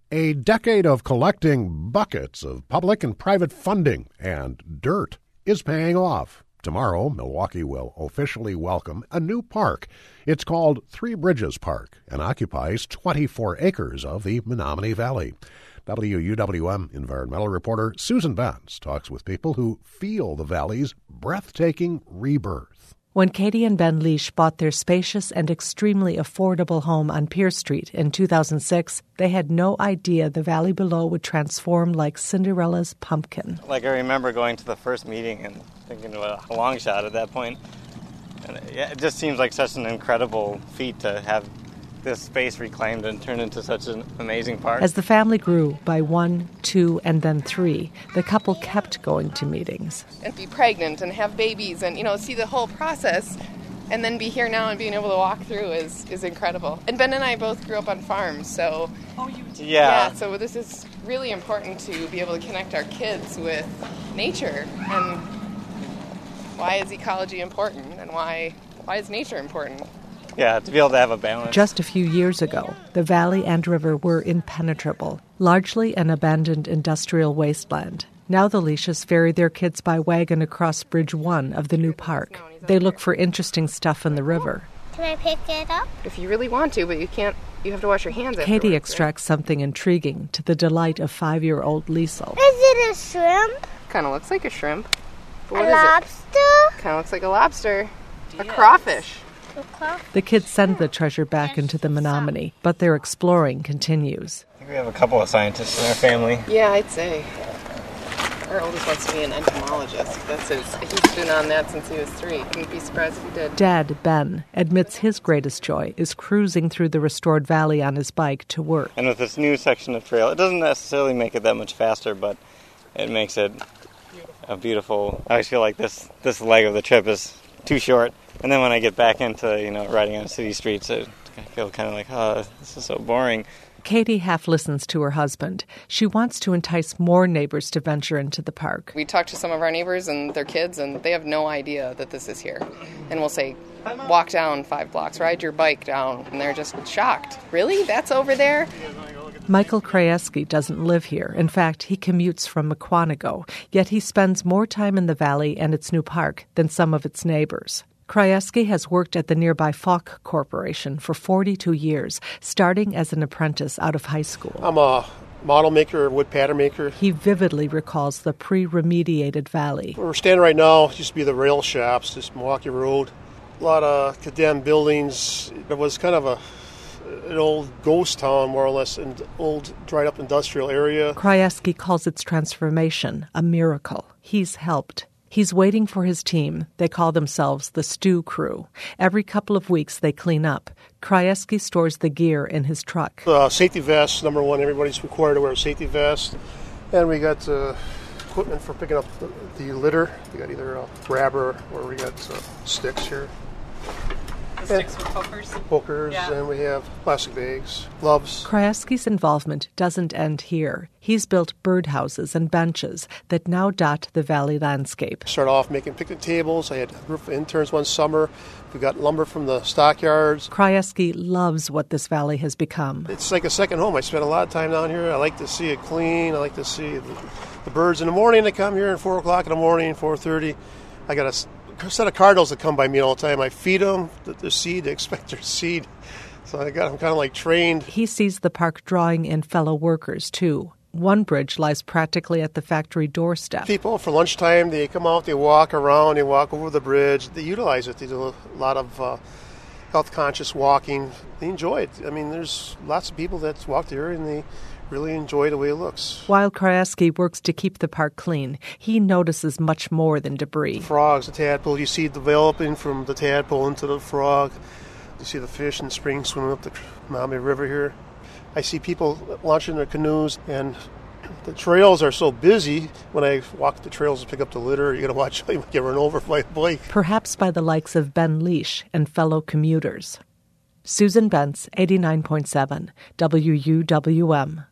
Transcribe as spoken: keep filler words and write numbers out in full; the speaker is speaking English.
A decade of collecting buckets of public and private funding and dirt is paying off. Tomorrow, Milwaukee will officially welcome a new park. It's called Three Bridges Park and occupies twenty-four acres of the Menominee Valley. W U W M environmental reporter Susan Benz talks with people who feel the valley's breathtaking rebirth. When Katie and Ben Leach bought their spacious and extremely affordable home on Pierce Street in two thousand six, they had no idea the valley below would transform like Cinderella's pumpkin. Like, I remember going to the first meeting and thinking, well, a long shot at that point. And it, yeah, it just seems like such an incredible feat to have this space reclaimed and turned into such an amazing park. As the family grew by one, two, and then three, the couple kept going to meetings. And be pregnant and have babies and, you know, see the whole process and then be here now and being able to walk through is, is incredible. And Ben and I both grew up on farms, so... Oh, you did? Yeah. Yeah, so this is really important to be able to connect our kids with nature and why is ecology important and why why is nature important? Yeah, to be able to have a balance. Just a few years ago, the valley and river were impenetrable, largely an abandoned industrial wasteland. Now the Leaches ferry their kids by wagon across Bridge one of the new park. They look for interesting stuff in the river. Can I pick it up? If you really want to, but you can't, you have to wash your hands afterwards. Katie extracts right? something intriguing to the delight of five-year-old Liesel. Is it a shrimp? Kind of looks like a shrimp. But a lobster? Kind of looks like a lobster. Yes. A crawfish. The kids send the treasure back into the Menominee, but their exploring continues. I think we have a couple of scientists in our family. Yeah, I'd say. Our oldest wants to be an entomologist. That's his. He's been on that since he was three. Wouldn't be surprised if he did. Dad, Ben, admits his greatest joy is cruising through the restored valley on his bike to work. And with this new section of trail, it doesn't necessarily make it that much faster, but it makes it a beautiful... I always feel like this, this leg of the trip is too short. And then when I get back into, you know, riding on city streets, I feel kind of like, oh, this is so boring. Katie half listens to her husband. She wants to entice more neighbors to venture into the park. We talk to some of our neighbors and their kids, and they have no idea that this is here. And we'll say, walk down five blocks, ride your bike down. And they're just shocked. Really? That's over there? Michael Krajewski doesn't live here. In fact, he commutes from Mukwonago, yet he spends more time in the valley and its new park than some of its neighbors. Krajewski has worked at the nearby Falk Corporation for forty-two years, starting as an apprentice out of high school. I'm a model maker, wood pattern maker. He vividly recalls the pre-remediated valley. Where we're standing right now used to be the rail shops, just Milwaukee Road. A lot of condemned buildings. It was kind of a an old ghost town, more or less, an old dried-up industrial area. Krajewski calls its transformation a miracle. He's helped. He's waiting for his team. They call themselves the Stew Crew. Every couple of weeks, they clean up. Krajewski stores the gear in his truck. Uh, safety vests, number one. Everybody's required to wear a safety vest. And we got uh, equipment for picking up the, the litter. We got either a grabber or we got uh, sticks here. The sticks with pokers? Pokers, yeah. And we have plastic bags, gloves. Krajewski's involvement doesn't end here. He's built birdhouses and benches that now dot the valley landscape. Started off making picnic tables. I had a group of interns one summer. We got lumber from the stockyards. Krajewski loves what this valley has become. It's like a second home. I spend a lot of time down here. I like to see it clean. I like to see the, the birds in the morning. They come here at four o'clock in the morning, four thirty. I got a A set of cardinals that come by me all the time. I feed them the, the seed. They expect their seed. So I got them kind of like trained. He sees the park drawing in fellow workers, too. One bridge lies practically at the factory doorstep. People, for lunchtime, they come out, they walk around, they walk over the bridge. They utilize it. They do a lot of uh, health-conscious walking. They enjoy it. I mean, there's lots of people that walk there and they really enjoy the way it looks. While Krajewski works to keep the park clean, he notices much more than debris. Frogs, the tadpole, you see developing from the tadpole into the frog. You see the fish in spring swimming up the Maumee River here. I see people launching their canoes, and the trails are so busy. When I walk the trails to pick up the litter, you got to watch how you get run over by a bike. Perhaps by the likes of Ben Leach and fellow commuters. Susan Benz, eighty-nine point seven, W U W M.